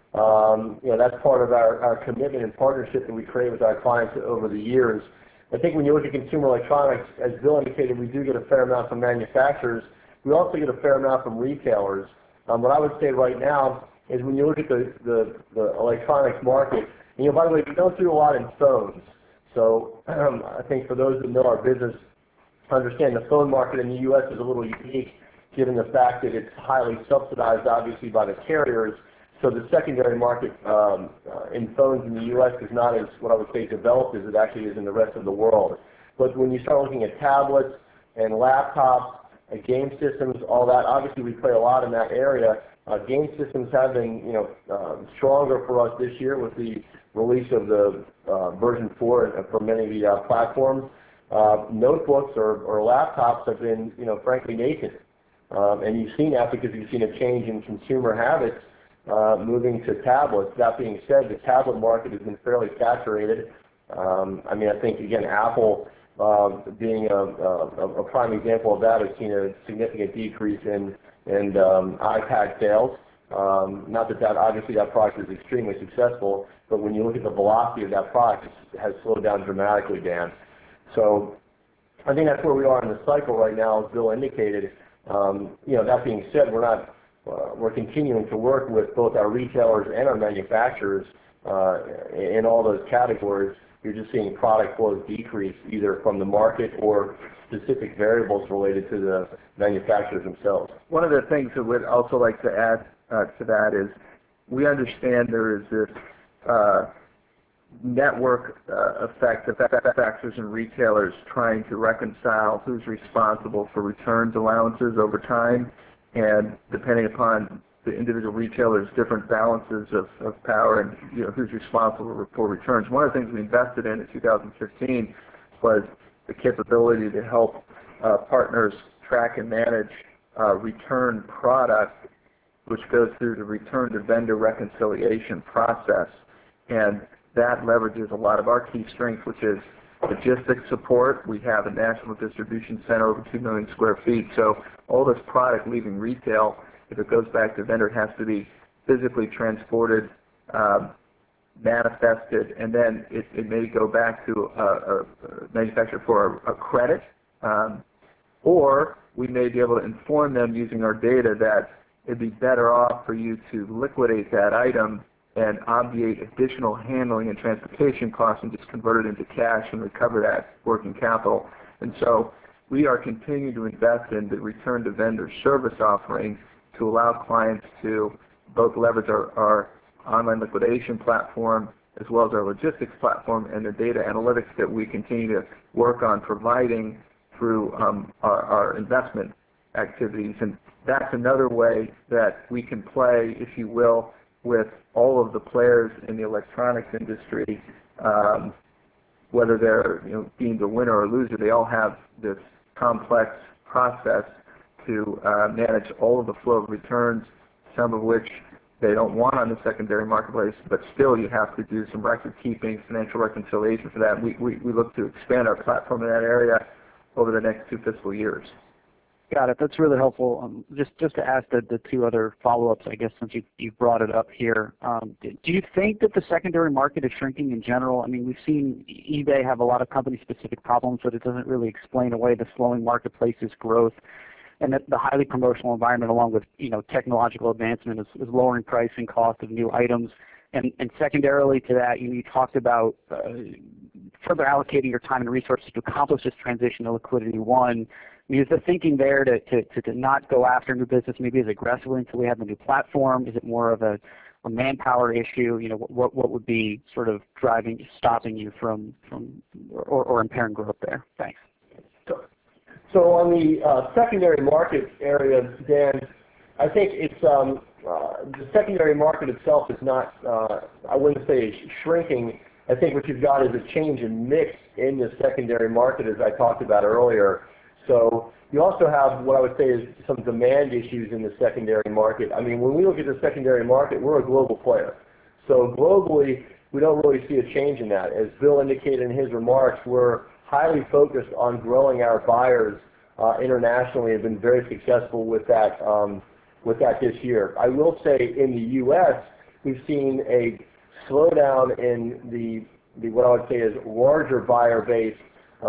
That's part of our commitment and partnership that we create with our clients over the years. I think when you look at consumer electronics, as Bill indicated, we do get a fair amount from manufacturers. We also get a fair amount from retailers. What I would say right now is when you look at the electronics market, by the way, we don't do a lot in phones. So I think for those that know our business, understand the phone market in the U.S. is a little unique given the fact that it's highly subsidized, obviously, by the carriers. So the secondary market in phones in the U.S. is not as, what I would say, developed as it actually is in the rest of the world. But when you start looking at tablets and laptops, game systems, all that, obviously we play a lot in that area. Game systems have been, stronger for us this year with the release of the version 4 for many of the platforms. Notebooks or laptops have been, frankly, nascent. And you've seen that because you've seen a change in consumer habits moving to tablets. That being said, the tablet market has been fairly saturated. I think, again, Apple being a prime example of that has seen a significant decrease in iPad sales. Not that obviously that product is extremely successful, but when you look at the velocity of that product, it has slowed down dramatically, Dan. So I think that's where we are in the cycle right now, as Bill indicated. That being said, we're continuing to work with both our retailers and our manufacturers in all those categories. You're just seeing product flows decrease either from the market or specific variables related to the manufacturers themselves. One of the things that we'd also like to add to that is we understand there is this network effect of manufacturers and retailers trying to reconcile who's responsible for returns allowances over time, and depending upon the individual retailers' different balances of power and who's responsible for returns. One of the things we invested in 2015 was the capability to help partners track and manage return product, which goes through the return to vendor reconciliation process. And that leverages a lot of our key strengths, which is logistics support. We have a national distribution center over 2 million square feet. So all this product leaving retail, if it goes back to vendor, it has to be physically transported, manifested, and then it may go back to a manufacturer for a credit, or we may be able to inform them using our data that it'd be better off for you to liquidate that item and obviate additional handling and transportation costs and just convert it into cash and recover that working capital. And so we are continuing to invest in the return to vendor service offering to allow clients to both leverage our online liquidation platform as well as our logistics platform and the data analytics that we continue to work on providing through our investment activities. And that's another way that we can play, if you will, with all of the players in the electronics industry. Whether they're deemed a winner or loser, they all have this complex process to manage all of the flow of returns, some of which they don't want on the secondary marketplace, but still you have to do some record keeping, financial reconciliation for that. We look to expand our platform in that area over the next 2 fiscal years. Got it. That's really helpful. Just to ask the 2 other follow-ups, I guess, since you brought it up here. Do you think that the secondary market is shrinking in general? I mean, we've seen eBay have a lot of company-specific problems, but it doesn't really explain away the slowing marketplace's growth. And that the highly promotional environment, along with technological advancement, is lowering pricing cost of new items. And secondarily to that, you talked about further allocating your time and resources to accomplish this transition to Liquidity One. I mean, is the thinking there to not go after new business maybe as aggressively until we have the new platform? Is it more of a manpower issue? What would be sort of stopping you from or impairing growth there? Thanks. So on the secondary market area, Dan, I think it's the secondary market itself is not, I wouldn't say shrinking. I think what you've got is a change in mix in the secondary market, as I talked about earlier. So you also have what I would say is some demand issues in the secondary market. I mean, when we look at the secondary market, we're a global player. So globally, we don't really see a change in that. As Bill indicated in his remarks, we're highly focused on growing our buyers internationally and have been very successful with that this year. I will say in the U.S., we've seen a slowdown in the what I would say is larger buyer base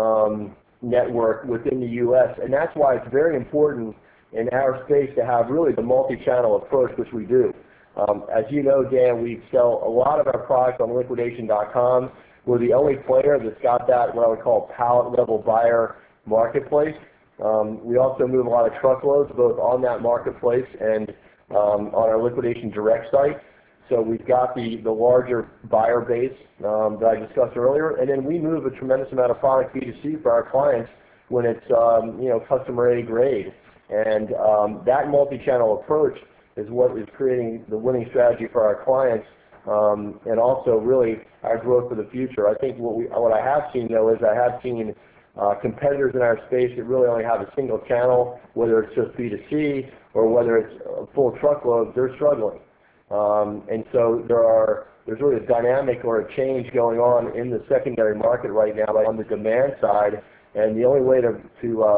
network within the U.S., and that's why it's very important in our space to have really the multi-channel approach, which we do. As you know, Dan, we sell a lot of our products on liquidation.com. We're the only player that's got that, what I would call, pallet-level buyer marketplace. We also move a lot of truckloads, both on that marketplace and on our Liquidation Direct site. So we've got the larger buyer base that I discussed earlier, and then we move a tremendous amount of product B2C for our clients when it's customer A grade. And that multi-channel approach is what is creating the winning strategy for our clients, and also really our growth for the future. I think what I have seen though is I have seen competitors in our space that really only have a single channel, whether it's just B2C or whether it's a full truckload, they're struggling. And so there's really a dynamic or a change going on in the secondary market right now on the demand side, and the only way to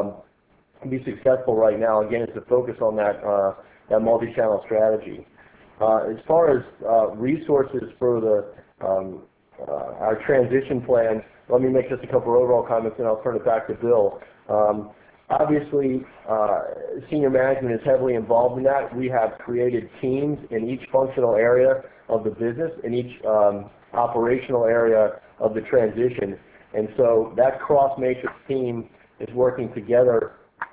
be successful right now, again, is to focus on that multi-channel strategy. As far as resources for our transition plan, let me make just a couple of overall comments and I'll turn it back to Bill. Obviously, senior management is heavily involved in that. We have created teams in each functional area of the business, in each operational area of the transition. And so that cross-matrix team is working together,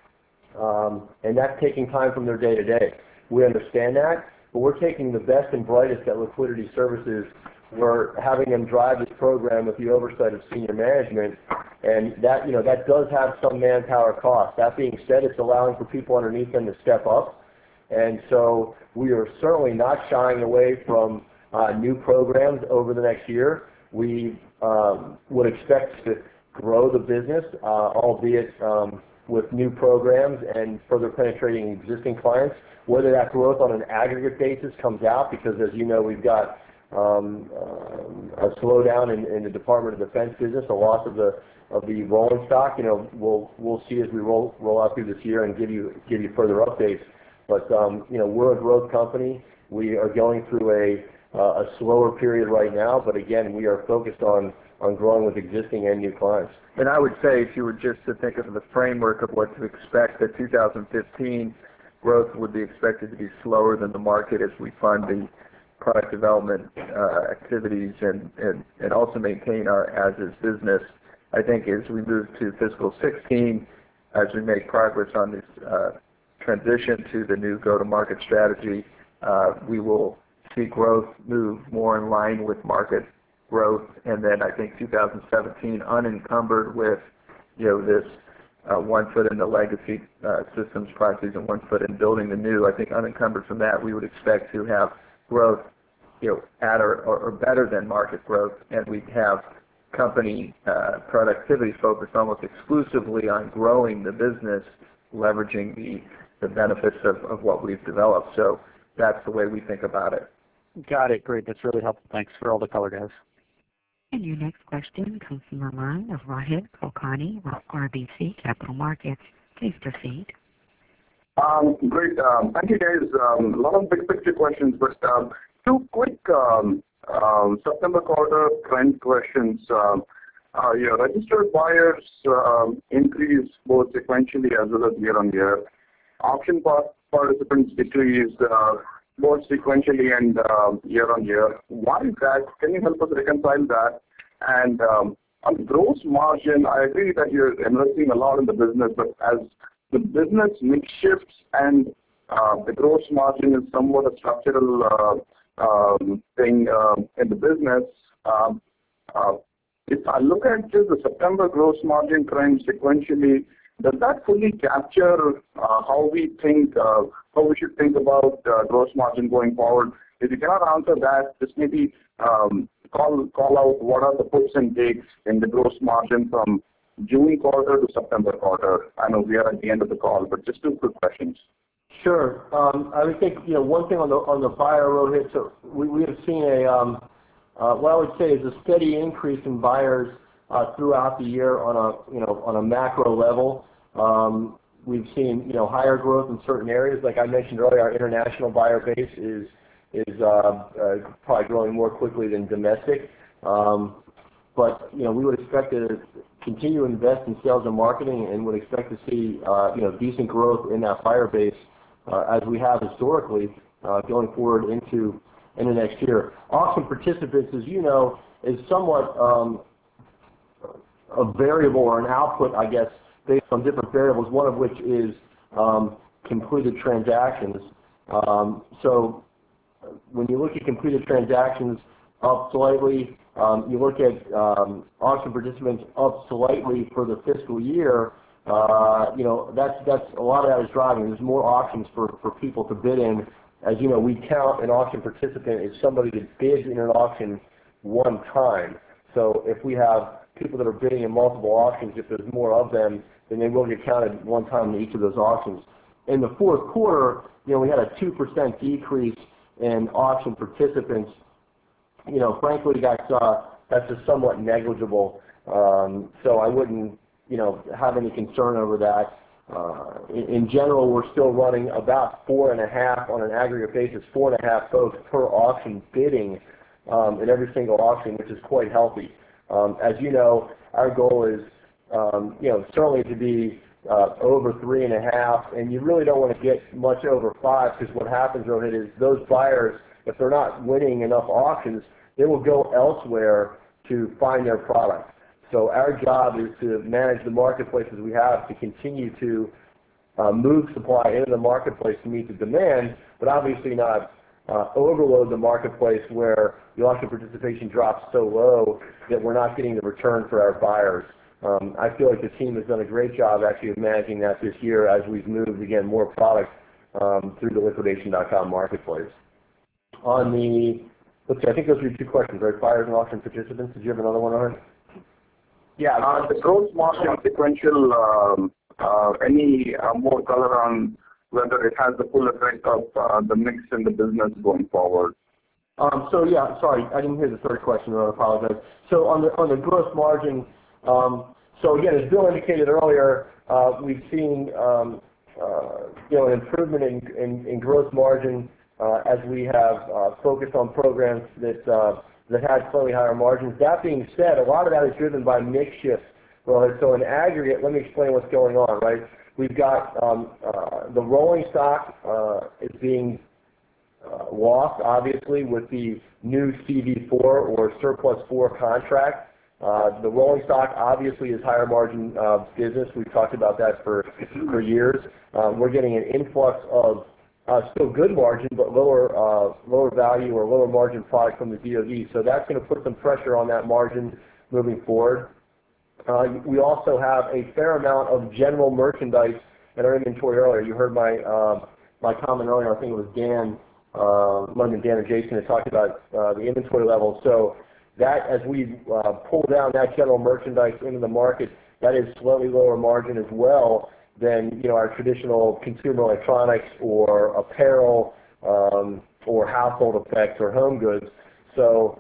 and that's taking time from their day-to-day. We understand that, but we're taking the best and brightest at Liquidity Services. We're having them drive this program with the oversight of senior management, and that does have some manpower cost. That being said, it's allowing for people underneath them to step up, and so we are certainly not shying away from new programs over the next year. We would expect to grow the business, albeit with new programs and further penetrating existing clients. Whether that growth on an aggregate basis comes out, because as you know, we've got a slowdown in the Department of Defense business, a loss of the rolling stock. We'll see as we roll out through this year and give you further updates. But we're a growth company. We are going through a slower period right now, but again, we are focused on growing with existing and new clients. And I would say, if you were just to think of the framework of what to expect, that 2015 growth would be expected to be slower than the market as we fund the product development activities and also maintain our as-is business. I think as we move to fiscal 16, as we make progress on this transition to the new go-to-market strategy, we will see growth move more in line with market growth. And then I think 2017, unencumbered with this one foot in the legacy systems processes and one foot in building the new. I think unencumbered from that, we would expect to have growth, at or better than market growth, and we have company productivity focused almost exclusively on growing the business, leveraging the benefits of what we've developed. So that's the way we think about it. Got it. Great. That's really helpful. Thanks for all the color, guys. And your next question comes from the line of Rohit Kulkarni with RBC Capital Markets. Please proceed. Great. Thank you, guys. A lot of big picture questions, but two quick September quarter trend questions. Your registered buyers increased both sequentially as well as year on year. Auction participants decreased both sequentially and year on year. Why is that? Can you help us reconcile that? And on gross margin, I agree that you're investing a lot in the business, but as the business mix shifts and the gross margin is somewhat a structural thing in the business, if I look at just the September gross margin trend sequentially, does that fully capture how we should think about gross margin going forward? If you cannot answer that, just maybe call out what are the puts and takes in the gross margin from June quarter to September quarter. I know we are at the end of the call, but just two quick questions. Sure. I would think one thing on the buyer Rohit. So we have seen what I would say is a steady increase in buyers throughout the year on a macro level. We've seen higher growth in certain areas. Like I mentioned earlier, our international buyer base is probably growing more quickly than domestic. But we would expect to continue to invest in sales and marketing, and would expect to see decent growth in that buyer base as we have historically going forward into next year. Auction participants, as you know, is somewhat a variable or an output, I guess, based on different variables, one of which is completed transactions. So when you look at completed transactions up slightly, you look at auction participants up slightly for the fiscal year, that's a lot of that is driving. There's more auctions for people to bid in. As you know, we count an auction participant as somebody that bids in an auction one time. So if we have people that are bidding in multiple auctions, if there's more of them, then they will get counted one time in each of those auctions. In the fourth quarter, we had a 2% decrease in auction participants. Frankly, that's just somewhat negligible. So I wouldn't, have any concern over that. In general, we're still running about 4.5 on an aggregate basis, 4.5 folks per auction bidding in every single auction, which is quite healthy. As you know, our goal is, certainly to be over 3.5, and you really don't want to get much over 5, because what happens, Rohit, is those buyers, if they're not winning enough auctions, they will go elsewhere to find their product. So our job is to manage the marketplaces we have to continue to move supply into the marketplace to meet the demand, but obviously not overload the marketplace where the auction participation drops so low that we're not getting the return for our buyers. I feel like the team has done a great job actually of managing that this year as we've moved, again, more product through the Liquidation.com marketplace. On the, let's see, I think those are your two questions, right? Buyers and auction participants. Did you have another one on it? Yeah, the gross margin sequential, any more color on whether it has the full effect of the mix in the business going forward? So yeah, sorry, I didn't hear the third question, I apologize. So on the gross margin, so again, as Bill indicated earlier, we've seen an improvement in gross margin as we have focused on programs that had slightly higher margins. That being said, a lot of that is driven by mix shift. So in aggregate, let me explain what's going on, right? We've got the rolling stock is being lost, obviously, with the new CV4 or Surplus 4 contract. The rolling stock obviously is higher margin business. We've talked about that for years. We're getting an influx of still good margin, but lower value or lower margin product from the DoD. So that's going to put some pressure on that margin moving forward. We also have a fair amount of general merchandise in our inventory earlier. You heard my comment earlier, I think it was Dan, might have been Dan or Jason, that talked about the inventory levels. So that, as we pull down that general merchandise into the market, that is slightly lower margin as well than our traditional consumer electronics or apparel or household effects or home goods. So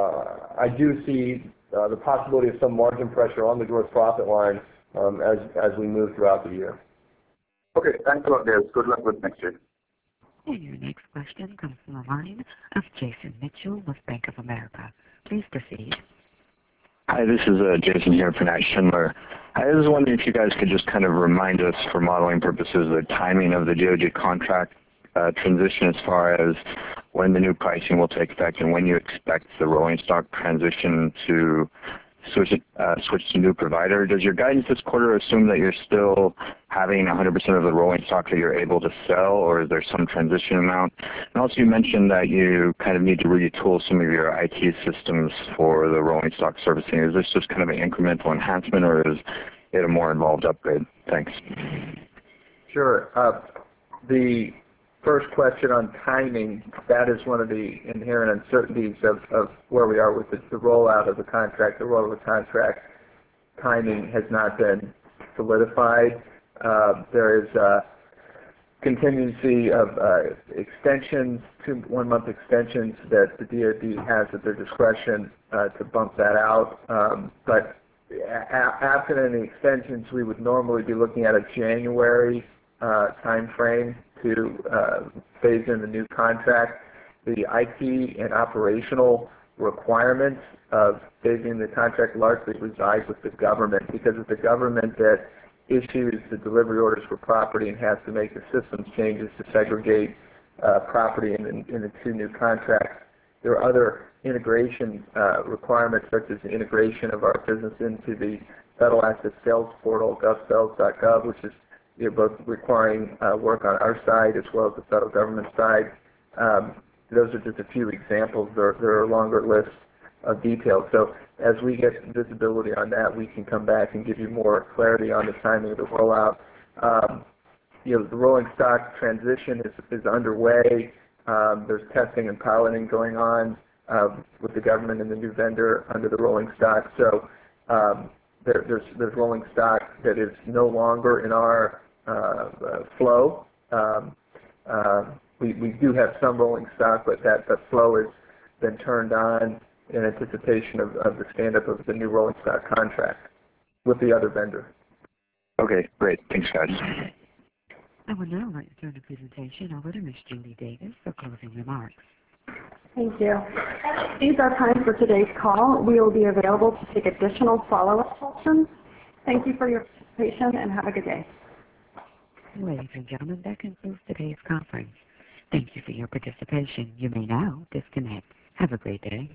I do see the possibility of some margin pressure on the gross profit line as we move throughout the year. Okay, thanks a lot, Dale. Good luck with next year. And your next question comes from the line of Jason Mitchell with Bank of America. Please proceed. Hi, this is Jason here for Nat Schindler. I was wondering if you guys could just kind of remind us for modeling purposes the timing of the DoD contract transition as far as when the new pricing will take effect and when you expect the rolling stock transition to switch to new provider. Does your guidance this quarter assume that you're still having 100% of the rolling stock that you're able to sell, or is there some transition amount? And also you mentioned that you kind of need to retool some of your IT systems for the rolling stock servicing. Is this just kind of an incremental enhancement, or is it a more involved upgrade? Thanks. Sure. The first question on timing, that is one of the inherent uncertainties of where we are with the rollout of the contract. The rollout of the contract timing has not been solidified. There is a contingency of extensions, 2 1-month extensions that the DoD has at their discretion to bump that out. But after any extensions, we would normally be looking at a January time frame to phase in the new contract. The IT and operational requirements of phasing the contract largely reside with the government, because it's the government that issues the delivery orders for property and has to make the systems changes to segregate property in the 2 new contracts. There are other integration requirements, such as the integration of our business into the Federal Asset Sales Portal, govsales.gov, which is both requiring work on our side as well as the federal government side. Those are just a few examples. There are a longer list of details. So as we get visibility on that, we can come back and give you more clarity on the timing of the rollout. The rolling stock transition is underway. There's testing and piloting going on with the government and the new vendor under the rolling stock. So there's rolling stock that is no longer in our flow. We do have some rolling stock, but that flow has been turned on in anticipation of the stand-up of the new rolling stock contract with the other vendor. Okay, great. Thanks, guys. I would now like to turn the presentation over to Ms. Julie Davis for closing remarks. Thank you. That concludes our time for today's call. We will be available to take additional follow-up questions. Thank you for your participation, and have a good day. Ladies and gentlemen, that concludes today's conference. Thank you for your participation. You may now disconnect. Have a great day.